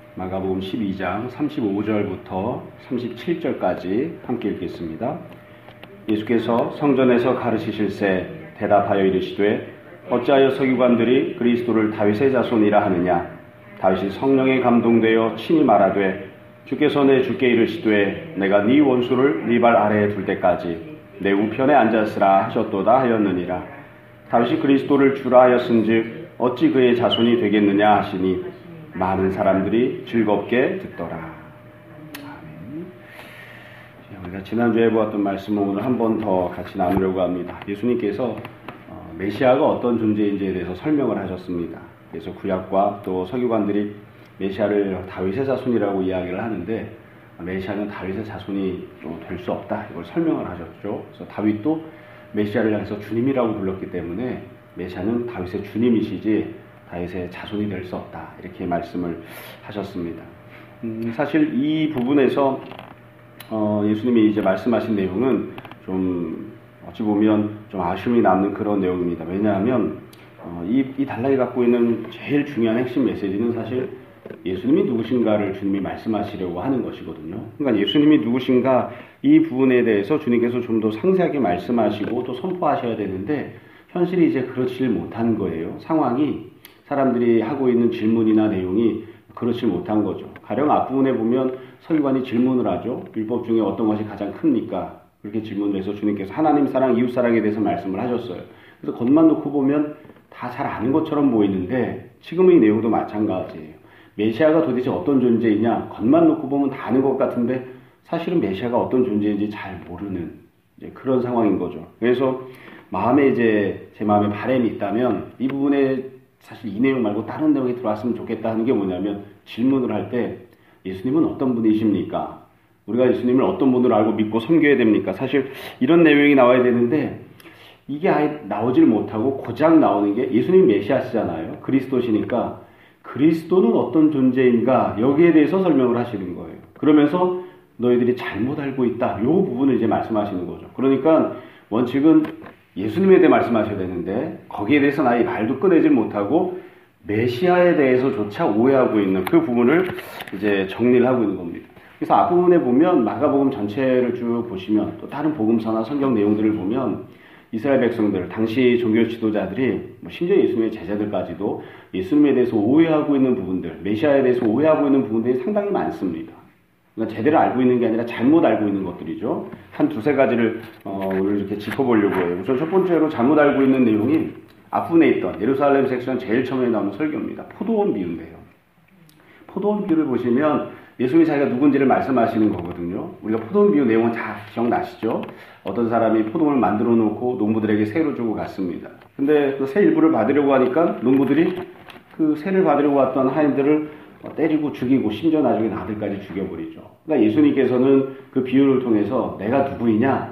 마가복음 12장 35절부터 37절까지 함께 읽겠습니다. 예수께서 성전에서 가르치실새 대답하여 이르시되 어찌하여 서기관들이 그리스도를 다윗의 자손이라 하느냐. 다윗이 성령에 감동되어 친히 말하되 주께서 내 주께 이르시되 내가 네 원수를 네 발 아래에 둘 때까지 내 우편에 앉았으라 하셨도다 하였느니라. 다윗이 그리스도를 주라 하였은즉 어찌 그의 자손이 되겠느냐 하시니 많은 사람들이 즐겁게 듣더라. 아멘. 우리가 지난주에 보았던 말씀을 오늘 한 번 더 같이 나누려고 합니다. 예수님께서 메시아가 어떤 존재인지에 대해서 설명을 하셨습니다. 그래서 구약과 또 서기관들이 메시아를 다윗의 자손이라고 이야기를 하는데 메시아는 다윗의 자손이 될 수 없다, 이걸 설명을 하셨죠. 그래서 다윗도 메시아를 향해서 주님이라고 불렀기 때문에 메시아는 다윗의 주님이시지 다윗의 자손이 될 수 없다, 이렇게 말씀을 하셨습니다. 사실 이 부분에서 예수님이 이제 말씀하신 내용은 좀 어찌 보면 좀 아쉬움이 남는 그런 내용입니다. 왜냐하면 이 단락이 갖고 있는 제일 중요한 핵심 메시지는 사실 예수님이 누구신가를 주님이 말씀하시려고 하는 것이거든요. 그러니까 예수님이 누구신가 이 부분에 대해서 주님께서 좀 더 상세하게 말씀하시고 또 선포하셔야 되는데 현실이 이제 그렇지 못한 거예요. 상황이 사람들이 하고 있는 질문이나 내용이 그렇지 못한 거죠. 가령 앞부분에 보면 서기관이 질문을 하죠. 율법 중에 어떤 것이 가장 큽니까? 그렇게 질문을 해서 주님께서 하나님 사랑, 이웃 사랑에 대해서 말씀을 하셨어요. 그래서 겉만 놓고 보면 다 잘 아는 것처럼 보이는데 지금의 이 내용도 마찬가지예요. 메시아가 도대체 어떤 존재이냐? 겉만 놓고 보면 다 아는 것 같은데 사실은 메시아가 어떤 존재인지 잘 모르는 이제 그런 상황인 거죠. 그래서 제 마음에 바람이 있다면 이 부분에 사실 이 내용 말고 다른 내용이 들어왔으면 좋겠다 하는 게 뭐냐면 질문을 할 때 예수님은 어떤 분이십니까? 우리가 예수님을 어떤 분으로 알고 믿고 섬겨야 됩니까? 사실 이런 내용이 나와야 되는데 이게 아예 나오질 못하고 고작 나오는 게 예수님이 메시아시잖아요. 그리스도시니까 그리스도는 어떤 존재인가 여기에 대해서 설명을 하시는 거예요. 그러면서 너희들이 잘못 알고 있다. 이 부분을 이제 말씀하시는 거죠. 그러니까 원칙은 예수님에 대해 말씀하셔야 되는데 거기에 대해서는 아예 말도 꺼내질 못하고 메시아에 대해서조차 오해하고 있는 그 부분을 이제 정리를 하고 있는 겁니다. 그래서 앞부분에 보면 마가복음 전체를 쭉 보시면 또 다른 복음서나 성경 내용들을 보면 이스라엘 백성들, 당시 종교 지도자들이 심지어 예수님의 제자들까지도 예수님에 대해서 오해하고 있는 부분들, 메시아에 대해서 오해하고 있는 부분들이 상당히 많습니다. 그러니까 제대로 알고 있는 게 아니라 잘못 알고 있는 것들이죠. 한 두세 가지를 오늘 이렇게 짚어보려고 해요. 우선 첫 번째로 잘못 알고 있는 내용이 앞부분에 있던 예루살렘 섹션 제일 처음에 나오는 설교입니다. 포도원 비유인데요. 포도원 비유를 보시면 예수님이 자기가 누군지를 말씀하시는 거거든요. 우리가 포도원 비유 내용은 다 기억나시죠? 어떤 사람이 포도원을 만들어 놓고 농부들에게 새로 주고 갔습니다. 근데 그 새 일부를 받으려고 하니까 농부들이 그 새를 받으려고 왔던 하인들을 때리고 죽이고 심지어 나중에 아들까지 죽여버리죠. 그러니까 예수님께서는 그 비유를 통해서 내가 누구이냐?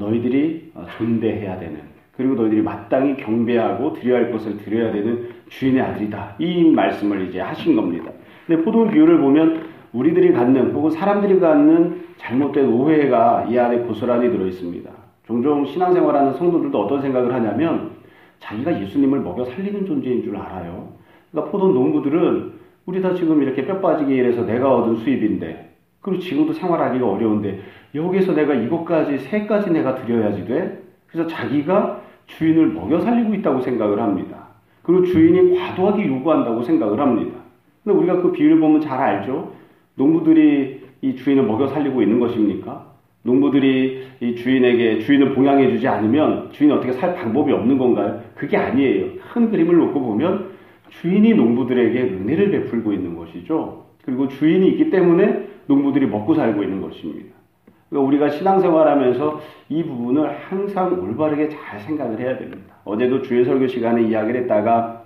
너희들이 존대해야 되는, 그리고 너희들이 마땅히 경배하고 드려야 할 것을 드려야 되는 주인의 아들이다. 이 말씀을 이제 하신 겁니다. 근데 포도원 비유를 보면 우리들이 갖는 혹은 사람들이 갖는 잘못된 오해가 이 안에 고스란히 들어있습니다. 종종 신앙생활하는 성도들도 어떤 생각을 하냐면 자기가 예수님을 먹여 살리는 존재인 줄 알아요. 그러니까 포도원 농부들은 우리 다 지금 이렇게 뼈 빠지게 일해서 내가 얻은 수입인데, 그리고 지금도 생활하기가 어려운데 여기서 내가 이것까지 새까지 내가 드려야지 돼? 그래서 자기가 주인을 먹여 살리고 있다고 생각을 합니다. 그리고 주인이 과도하게 요구한다고 생각을 합니다. 근데 우리가 그 비유를 보면 잘 알죠? 농부들이 이 주인을 먹여 살리고 있는 것입니까? 농부들이 이 주인을 봉양해주지 않으면 주인이 어떻게 살 방법이 없는 건가요? 그게 아니에요. 큰 그림을 놓고 보면 주인이 농부들에게 은혜를 베풀고 있는 것이죠. 그리고 주인이 있기 때문에 농부들이 먹고 살고 있는 것입니다. 그러니까 우리가 신앙생활하면서 이 부분을 항상 올바르게 잘 생각을 해야 됩니다. 어제도 주일 설교 시간에 이야기를 했다가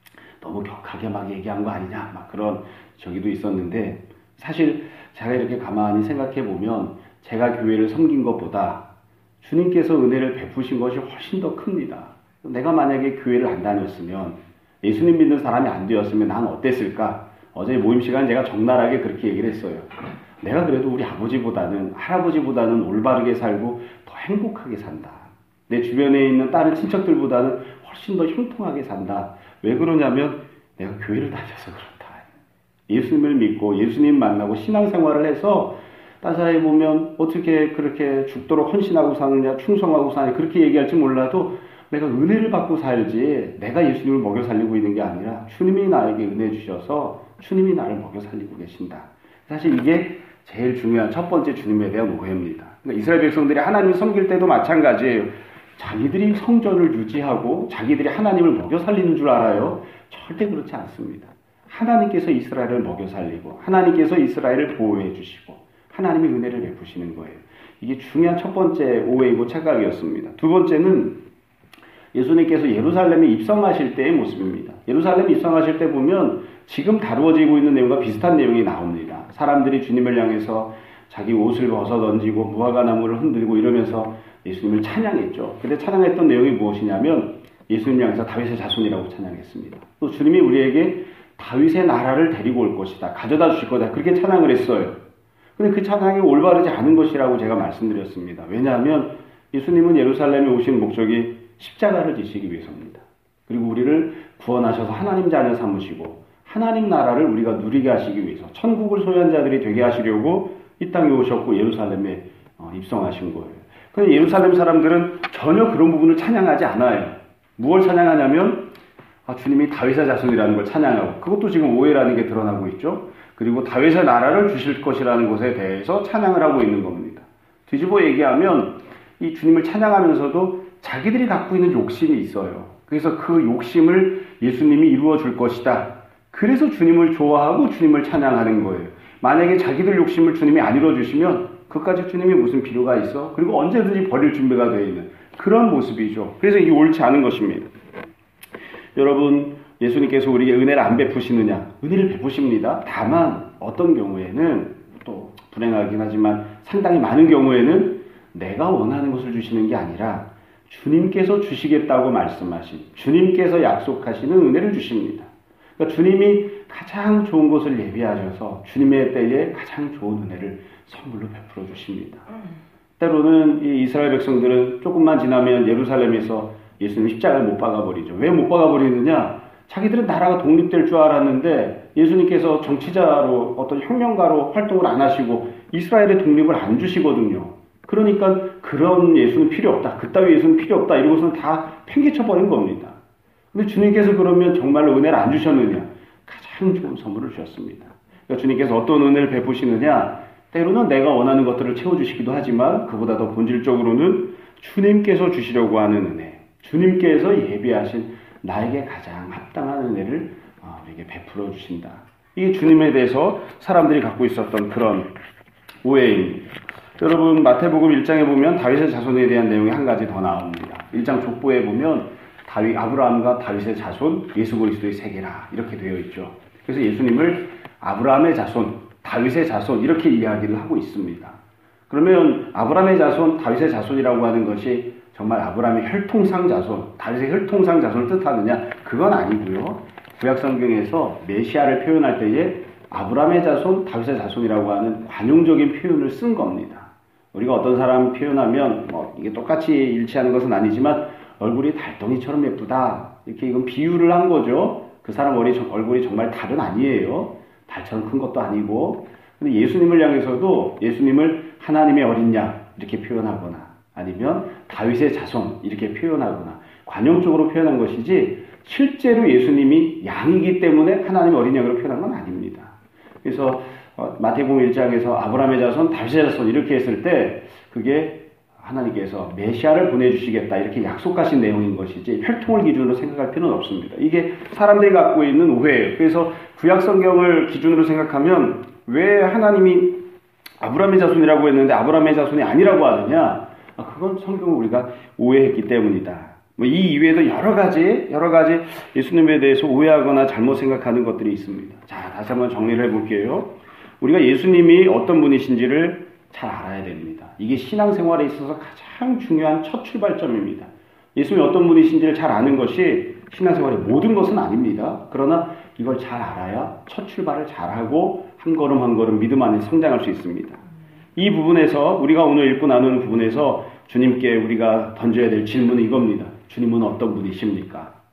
너무 격하게 막 얘기한 거 아니냐, 막 그런 저기도 있었는데, 사실 제가 이렇게 가만히 생각해 보면 제가 교회를 섬긴 것보다 주님께서 은혜를 베푸신 것이 훨씬 더 큽니다. 내가 만약에 교회를 안 다녔으면, 예수님 믿는 사람이 안 되었으면 난 어땠을까? 어제 모임 시간에 제가 적나라하게 그렇게 얘기를 했어요. 내가 그래도 우리 아버지보다는, 할아버지보다는 올바르게 살고 더 행복하게 산다. 내 주변에 있는 다른 친척들보다는 훨씬 더 형통하게 산다. 왜 그러냐면 내가 교회를 다녀서 그렇다. 예수님을 믿고 예수님 만나고 신앙생활을 해서 딴 사람이 보면 어떻게 그렇게 죽도록 헌신하고 사느냐, 충성하고 사느냐 그렇게 얘기할지 몰라도 내가 은혜를 받고 살지 내가 예수님을 먹여 살리고 있는 게 아니라 주님이 나에게 은혜 주셔서 주님이 나를 먹여 살리고 계신다. 사실 이게 제일 중요한 첫 번째 주님에 대한 오해입니다. 그러니까 이스라엘 백성들이 하나님을 섬길 때도 마찬가지예요. 자기들이 성전을 유지하고 자기들이 하나님을 먹여 살리는 줄 알아요? 절대 그렇지 않습니다. 하나님께서 이스라엘을 먹여 살리고 하나님께서 이스라엘을 보호해 주시고 하나님의 은혜를 베푸시는 거예요. 이게 중요한 첫 번째 오해이고 착각이었습니다. 두 번째는 예수님께서 예루살렘에 입성하실 때의 모습입니다. 예루살렘에 입성하실 때 보면 지금 다루어지고 있는 내용과 비슷한 내용이 나옵니다. 사람들이 주님을 향해서 자기 옷을 벗어 던지고 무화과 나무를 흔들고 이러면서 예수님을 찬양했죠. 근데 찬양했던 내용이 무엇이냐면 예수님 향해서 다윗의 자손이라고 찬양했습니다. 또 주님이 우리에게 다윗의 나라를 데리고 올 것이다. 가져다 주실 거다. 그렇게 찬양을 했어요. 근데 그 찬양이 올바르지 않은 것이라고 제가 말씀드렸습니다. 왜냐하면 예수님은 예루살렘에 오신 목적이 십자가를 지시기 위해서입니다. 그리고 우리를 구원하셔서 하나님 자녀 삼으시고 하나님 나라를 우리가 누리게 하시기 위해서 천국을 소유한 자들이 되게 하시려고 이 땅에 오셨고 예루살렘에 입성하신 거예요. 그런데 예루살렘 사람들은 전혀 그런 부분을 찬양하지 않아요. 무엇을 찬양하냐면 주님이 다윗의 자손이라는 걸 찬양하고 그것도 지금 오해라는 게 드러나고 있죠. 그리고 다윗의 나라를 주실 것이라는 것에 대해서 찬양을 하고 있는 겁니다. 뒤집어 얘기하면 이 주님을 찬양하면서도 자기들이 갖고 있는 욕심이 있어요. 그래서 그 욕심을 예수님이 이루어 줄 것이다. 그래서 주님을 좋아하고 주님을 찬양하는 거예요. 만약에 자기들 욕심을 주님이 안 이루어 주시면 그까지 주님이 무슨 필요가 있어? 그리고 언제든지 버릴 준비가 되어 있는 그런 모습이죠. 그래서 이게 옳지 않은 것입니다. 여러분, 예수님께서 우리에게 은혜를 안 베푸시느냐? 은혜를 베푸십니다. 다만 어떤 경우에는 또 불행하긴 하지만 상당히 많은 경우에는 내가 원하는 것을 주시는 게 아니라 주님께서 주시겠다고 말씀하신 주님께서 약속하시는 은혜를 주십니다. 그러니까 주님이 가장 좋은 것을 예비하셔서 주님의 때에 가장 좋은 은혜를 선물로 베풀어 주십니다. 때로는 이 이스라엘 백성들은 조금만 지나면 예루살렘에서 예수님 십자가를 못 박아버리죠. 왜 못 박아버리느냐? 자기들은 나라가 독립될 줄 알았는데 예수님께서 정치자로 어떤 혁명가로 활동을 안 하시고 이스라엘의 독립을 안 주시거든요. 그러니까 그런 예수는 필요 없다. 그따위 예수는 필요 없다. 이러고서는 다 팽개쳐버린 겁니다. 근데 주님께서 그러면 정말로 은혜를 안 주셨느냐? 가장 좋은 선물을 주셨습니다. 그러니까 주님께서 어떤 은혜를 베푸시느냐? 때로는 내가 원하는 것들을 채워주시기도 하지만 그보다 더 본질적으로는 주님께서 주시려고 하는 은혜, 주님께서 예비하신 나에게 가장 합당한 은혜를 우리에게 베풀어 주신다. 이게 주님에 대해서 사람들이 갖고 있었던 그런 오해입니다. 여러분, 마태복음 1장에 보면 다윗의 자손에 대한 내용이 한 가지 더 나옵니다. 1장 족보에 보면 아브라함과 다윗의 자손, 예수 그리스도의 세계라 이렇게 되어 있죠. 그래서 예수님을 아브라함의 자손, 다윗의 자손 이렇게 이야기를 하고 있습니다. 그러면 아브라함의 자손, 다윗의 자손이라고 하는 것이 정말 아브라함의 혈통상 자손, 다윗의 혈통상 자손을 뜻하느냐? 그건 아니고요. 구약성경에서 메시아를 표현할 때에 아브라함의 자손, 다윗의 자손이라고 하는 관용적인 표현을 쓴 겁니다. 우리가 어떤 사람 표현하면 이게 똑같이 일치하는 것은 아니지만 얼굴이 달덩이처럼 예쁘다. 이렇게 이건 비유를 한 거죠. 그 사람 얼굴이 정말 달은 아니에요. 달처럼 큰 것도 아니고. 근데 예수님을 향해서도 예수님을 하나님의 어린 양 이렇게 표현하거나 아니면 다윗의 자손 이렇게 표현하거나 관용적으로 표현한 것이지 실제로 예수님이 양이기 때문에 하나님의 어린 양으로 표현한 건 아닙니다. 그래서 마태복음 1장에서 아브라함의 자손, 다윗의 자손 이렇게 했을 때 그게 하나님께서 메시아를 보내주시겠다 이렇게 약속하신 내용인 것이지 혈통을 기준으로 생각할 필요는 없습니다. 이게 사람들이 갖고 있는 오해예요. 그래서 구약성경을 기준으로 생각하면 왜 하나님이 아브라함의 자손이라고 했는데 아브라함의 자손이 아니라고 하느냐? 그건 성경을 우리가 오해했기 때문이다. 이 이외에도 여러 가지 예수님에 대해서 오해하거나 잘못 생각하는 것들이 있습니다. 자, 다시 한번 정리를 해볼게요. 우리가 예수님이 어떤 분이신지를 잘 알아야 됩니다. 이게 신앙생활에 있어서 가장 중요한 첫 출발점입니다. 예수님이 어떤 분이신지를 잘 아는 것이 신앙생활의 모든 것은 아닙니다. 그러나 이걸 잘 알아야 첫 출발을 잘하고 한 걸음 한 걸음 믿음 안에 성장할 수 있습니다. 이 부분에서 우리가 오늘 읽고 나누는 부분에서 주님께 우리가 던져야 될 질문은 이겁니다. 주님은 어떤 분이십니까?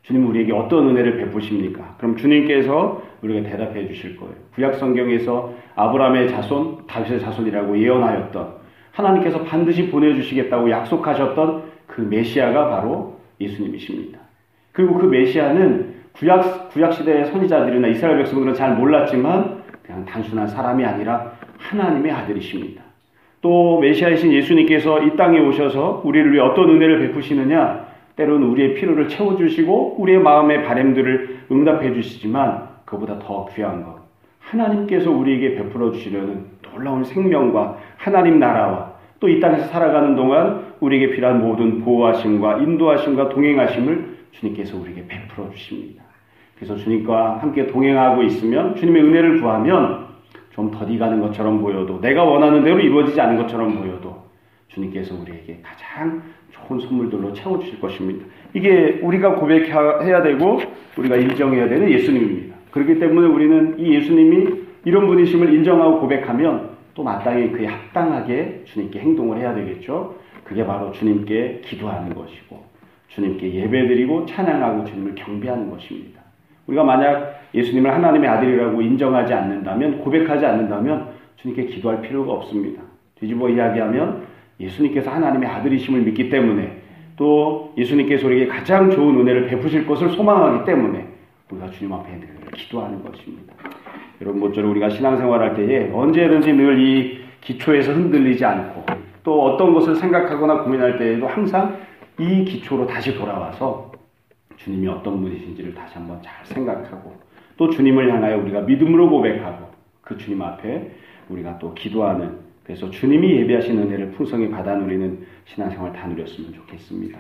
주님 우리에게 어떤 은혜를 베푸십니까? 그럼 주님께서 우리에게 대답해 주실 거예요. 구약 성경에서 아브라함의 자손, 다윗의 자손이라고 예언하였던 하나님께서 반드시 보내주시겠다고 약속하셨던 그 메시아가 바로 예수님이십니다. 그리고 그 메시아는 구약 시대의 선지자들이나 이스라엘 백성들은 잘 몰랐지만 그냥 단순한 사람이 아니라 하나님의 아들이십니다. 또 메시아이신 예수님께서 이 땅에 오셔서 우리를 위해 어떤 은혜를 베푸시느냐? 때로는 우리의 필요를 채워주시고 우리의 마음의 바람들을 응답해 주시지만 그보다 더 귀한 것, 하나님께서 우리에게 베풀어 주시려는 놀라운 생명과 하나님 나라와 또 이 땅에서 살아가는 동안 우리에게 필요한 모든 보호하심과 인도하심과 동행하심을 주님께서 우리에게 베풀어 주십니다. 그래서 주님과 함께 동행하고 있으면 주님의 은혜를 구하면 좀 더디 가는 것처럼 보여도 내가 원하는 대로 이루어지지 않은 것처럼 보여도 주님께서 우리에게 가장 좋은 선물들로 채워주실 것입니다. 이게 우리가 고백해야 되고 우리가 인정해야 되는 예수님입니다. 그렇기 때문에 우리는 이 예수님이 이런 분이심을 인정하고 고백하면 또 마땅히 그에 합당하게 주님께 행동을 해야 되겠죠. 그게 바로 주님께 기도하는 것이고 주님께 예배드리고 찬양하고 주님을 경배하는 것입니다. 우리가 만약 예수님을 하나님의 아들이라고 인정하지 않는다면, 고백하지 않는다면 주님께 기도할 필요가 없습니다. 뒤집어 이야기하면 예수님께서 하나님의 아들이심을 믿기 때문에 또 예수님께서 우리에게 가장 좋은 은혜를 베푸실 것을 소망하기 때문에 우리가 주님 앞에 늘 기도하는 것입니다. 여러분, 모쪼록 우리가 신앙생활할 때에 언제든지 늘 이 기초에서 흔들리지 않고 또 어떤 것을 생각하거나 고민할 때에도 항상 이 기초로 다시 돌아와서 주님이 어떤 분이신지를 다시 한번 잘 생각하고 또 주님을 향하여 우리가 믿음으로 고백하고 그 주님 앞에 우리가 또 기도하는, 그래서 주님이 예비하신 은혜를 풍성히 받아 누리는 신앙생활 다 누렸으면 좋겠습니다.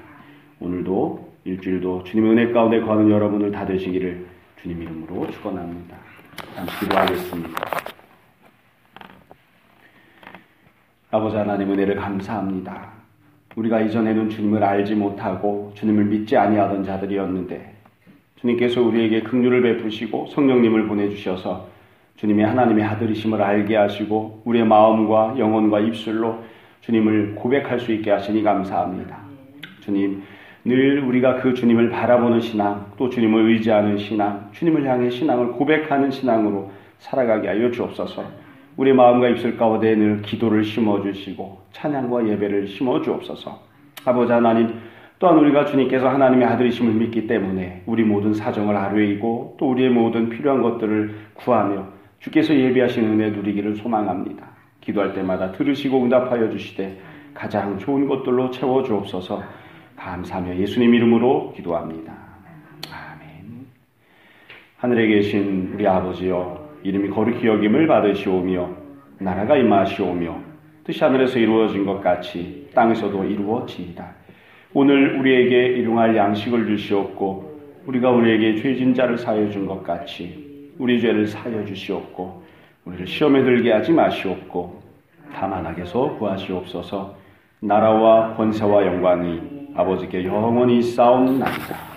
오늘도 일주일도 주님의 은혜 가운데 거하는 여러분을 다 되시기를 주님 이름으로 축원합니다. 잠시 기도하겠습니다. 아버지 하나님, 은혜를 감사합니다. 우리가 이전에는 주님을 알지 못하고 주님을 믿지 아니하던 자들이었는데 주님께서 우리에게 긍휼을 베푸시고 성령님을 보내주셔서 주님이 하나님의 아들이심을 알게 하시고 우리의 마음과 영혼과 입술로 주님을 고백할 수 있게 하시니 감사합니다. 주님, 늘 우리가 그 주님을 바라보는 신앙, 또 주님을 의지하는 신앙, 주님을 향해 신앙을 고백하는 신앙으로 살아가게 하여 주옵소서. 우리의 마음과 입술 가운데 늘 기도를 심어주시고 찬양과 예배를 심어주옵소서. 아버지 하나님, 또한 우리가 주님께서 하나님의 아들이심을 믿기 때문에 우리 모든 사정을 아뢰이고 또 우리의 모든 필요한 것들을 구하며 주께서 예비하신 은혜 누리기를 소망합니다. 기도할 때마다 들으시고 응답하여 주시되 가장 좋은 것들로 채워주옵소서. 감사하며 예수님 이름으로 기도합니다. 아멘. 하늘에 계신 우리 아버지여, 이름이 거룩히 여김을 받으시오며 나라가 임하시오며 뜻이 하늘에서 이루어진 것 같이 땅에서도 이루어지이다. 오늘 우리에게 일용할 양식을 주시옵고 우리가 우리에게 죄진 자를 사하여 준 것 같이 우리 죄를 사하여 주시옵고 우리를 시험에 들게 하지 마시옵고 다만 악에서 구하시옵소서. 나라와 권세와 영광이 아버지께 영원히 싸움나이다.